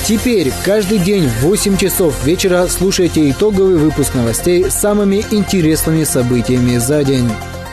Теперь каждый день в 8 часов вечера слушайте итоговый выпуск новостей с самыми интересными событиями за день.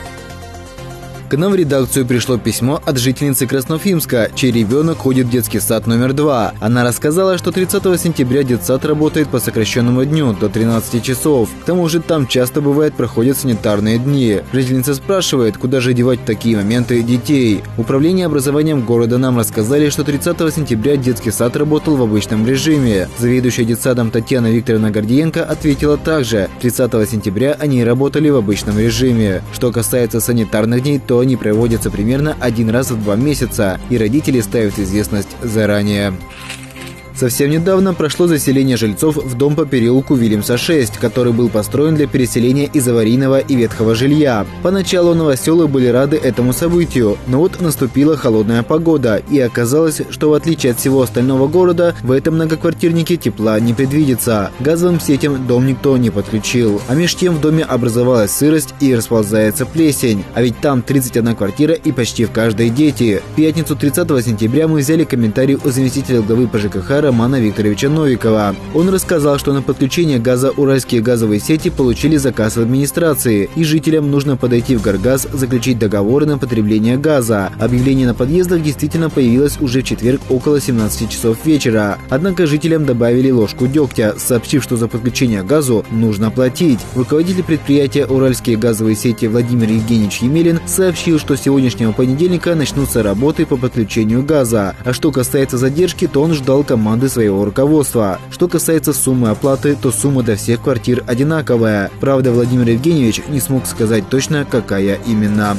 К нам в редакцию пришло письмо от жительницы Красноуфимска, чей ребенок ходит в детский сад номер 2. Она рассказала, что 30 сентября детсад работает по сокращенному дню до 13 часов. К тому же там часто бывает проходят санитарные дни. Жительница спрашивает, куда же девать в такие моменты детей. Управление образованием города нам рассказали, что 30 сентября детский сад работал в обычном режиме. Заведующая детсадом Татьяна Викторовна Гордиенко ответила также, 30 сентября они работали в обычном режиме. Что касается санитарных дней, то они проводятся примерно один раз в 2 месяца, и родители ставят известность заранее. Совсем недавно прошло заселение жильцов в дом по переулку Вильямса 6, который был построен для переселения из аварийного и ветхого жилья. Поначалу новоселы были рады этому событию, но вот наступила холодная погода, и оказалось, что в отличие от всего остального города, в этом многоквартирнике тепла не предвидится. Газовым сетям дом никто не подключил. А меж тем в доме образовалась сырость и расползается плесень. А ведь там 31 квартира и почти в каждой дети. В пятницу 30 сентября мы взяли комментарий у заместителя главы по ЖКХ Романа Викторовича Новикова. Он рассказал, что на подключение газа уральские газовые сети получили заказ в администрации, и жителям нужно подойти в Горгаз, заключить договоры на потребление газа. Объявление на подъездах действительно появилось уже в четверг около 17 часов вечера. Однако жителям добавили ложку дегтя, сообщив, что за подключение к газу нужно платить. Руководитель предприятия «Уральские газовые сети» Владимир Евгеньевич Емелин сообщил, что с сегодняшнего понедельника начнутся работы по подключению газа. А что касается задержки, то он ждал команды своего руководства. Что касается суммы оплаты, то сумма для всех квартир одинаковая. Правда, Владимир Евгеньевич не смог сказать точно, какая именно.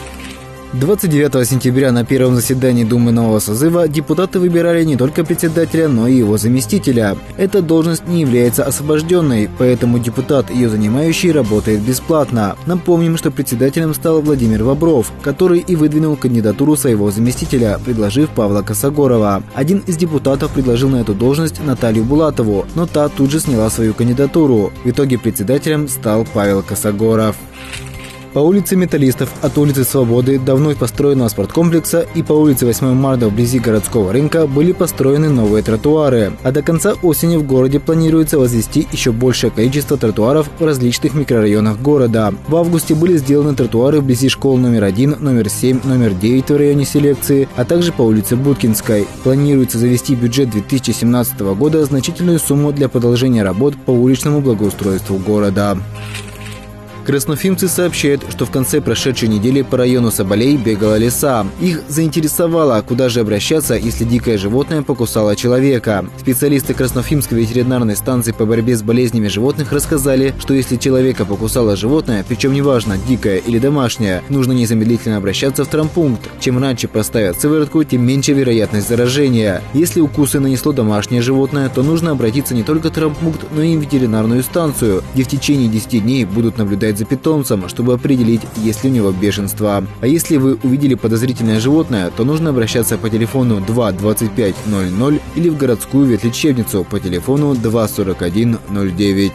29 сентября на первом заседании Думы нового созыва депутаты выбирали не только председателя, но и его заместителя. Эта должность не является освобожденной, поэтому депутат, ее занимающий, работает бесплатно. Напомним, что председателем стал Владимир Вобров, который и выдвинул кандидатуру своего заместителя, предложив Павла Косогорова. Один из депутатов предложил на эту должность Наталью Булатову, но та тут же сняла свою кандидатуру. В итоге председателем стал Павел Косогоров. По улице Металлистов от улицы Свободы до вновь построенного спорткомплекса и по улице 8 марта вблизи городского рынка были построены новые тротуары. А до конца осени в городе планируется возвести еще большее количество тротуаров в различных микрорайонах города. В августе были сделаны тротуары вблизи школ номер 1, номер 7, номер 9 в районе Селекции, а также по улице Будкинской. Планируется завести в бюджет 2017 года значительную сумму для продолжения работ по уличному благоустройству города. Красноуфимцы сообщают, что в конце прошедшей недели по району Соболей бегала лиса. Их заинтересовало, куда же обращаться, если дикое животное покусало человека. Специалисты Красноуфимской ветеринарной станции по борьбе с болезнями животных рассказали, что если человека покусало животное, причем неважно, дикое или домашнее, нужно незамедлительно обращаться в травмпункт. Чем раньше проставят сыворотку, тем меньше вероятность заражения. Если укусы нанесло домашнее животное, то нужно обратиться не только в травмпункт, но и в ветеринарную станцию, где в течение 10 дней будут наблюдать за питомцем, чтобы определить, есть ли у него бешенство. А если вы увидели подозрительное животное, то нужно обращаться по телефону 2 25 00 или в городскую ветлечебницу по телефону 2 41 09.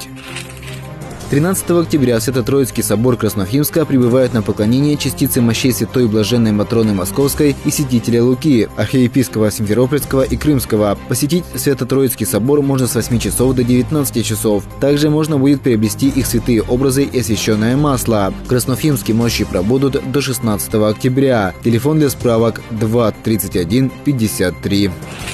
13 октября Свято-Троицкий собор Красноуфимска прибывает на поклонение частицы мощей Святой Блаженной Матроны Московской и Святителя Луки, архиепископа Симферопольского и Крымского. Посетить Свято-Троицкий собор можно с 8 часов до 19 часов. Также можно будет приобрести их святые образы и освященное масло. В Красноуфимске мощи пробудут до 16 октября. Телефон для справок 2 31 53.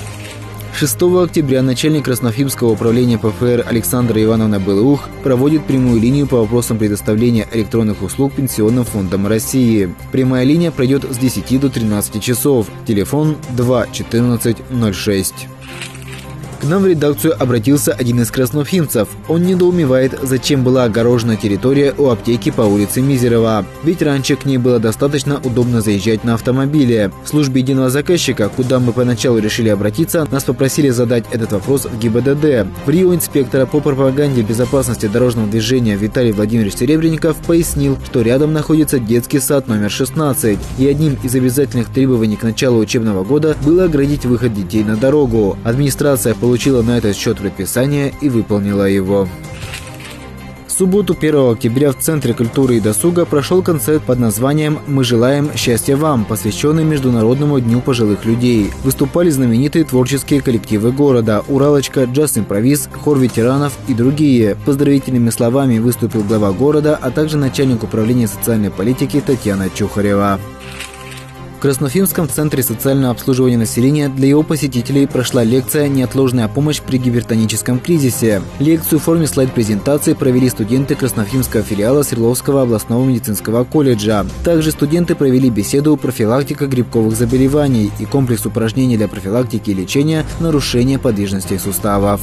6 октября начальник Красноуфимского управления ПФР Александра Ивановна Белух проводит прямую линию по вопросам предоставления электронных услуг Пенсионным фондом России. Прямая линия пройдет с 10 до 13 часов. Телефон 2 14 06. К нам в редакцию обратился один из красноуфимцев. Он недоумевает, зачем была огорожена территория у аптеки по улице Мизерова. Ведь раньше к ней было достаточно удобно заезжать на автомобиле. В службе единого заказчика, куда мы поначалу решили обратиться, нас попросили задать этот вопрос в ГИБДД. В Рио инспектора по пропаганде безопасности дорожного движения Виталий Владимирович Серебренников пояснил, что рядом находится детский сад номер 16. И одним из обязательных требований к началу учебного года было оградить выход детей на дорогу. Администрация получила на этот счет предписание и выполнила его. субботу 1 октября в Центре культуры и досуга прошел концерт под названием «Мы желаем счастья вам», посвященный Международному дню пожилых людей. Выступали знаменитые творческие коллективы города «Уралочка», «Джаз-импровиз», «Хор ветеранов» и другие. Поздравительными словами выступил глава города, а также начальник управления социальной политики Татьяна Чухарева. В Красноуфимском центре социального обслуживания населения для его посетителей прошла лекция «Неотложная помощь при гипертоническом кризисе». Лекцию в форме слайд-презентации провели студенты Красноуфимского филиала Свердловского областного медицинского колледжа. Также студенты провели беседу «Профилактика грибковых заболеваний» и комплекс упражнений для профилактики и лечения нарушения подвижности суставов.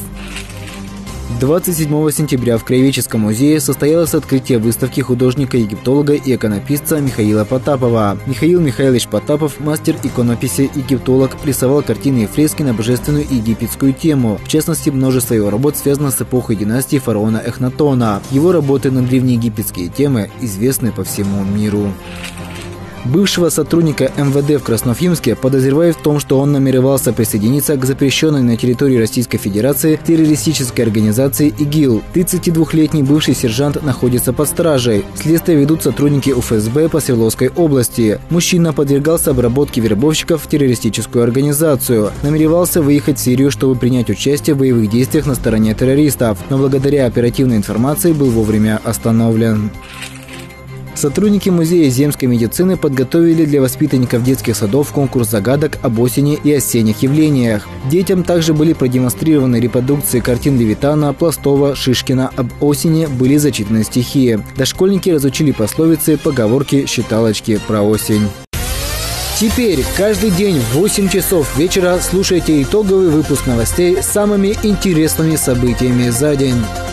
27 сентября в Краеведческом музее состоялось открытие выставки художника-египтолога и иконописца Михаила Потапова. Михаил Михайлович Потапов, мастер иконописи, египтолог, рисовал картины и фрески на божественную египетскую тему. В частности, множество его работ связано с эпохой династии фараона Эхнатона. Его работы на древнеегипетские темы известны по всему миру. Бывшего сотрудника МВД в Красноуфимске подозревают в том, что он намеревался присоединиться к запрещенной на территории Российской Федерации террористической организации ИГИЛ. 32-летний бывший сержант находится под стражей. Следствие ведут сотрудники УФСБ по Свердловской области. Мужчина подвергался обработке вербовщиков в террористическую организацию. Намеревался выехать в Сирию, чтобы принять участие в боевых действиях на стороне террористов, но благодаря оперативной информации был вовремя остановлен. Сотрудники Музея земской медицины подготовили для воспитанников детских садов конкурс загадок об осени и осенних явлениях. Детям также были продемонстрированы репродукции картин Левитана, Пластова, Шишкина. Об осени были зачитаны стихи. Дошкольники разучили пословицы, поговорки, считалочки про осень. Теперь каждый день в 8 часов вечера слушайте итоговый выпуск новостей с самыми интересными событиями за день.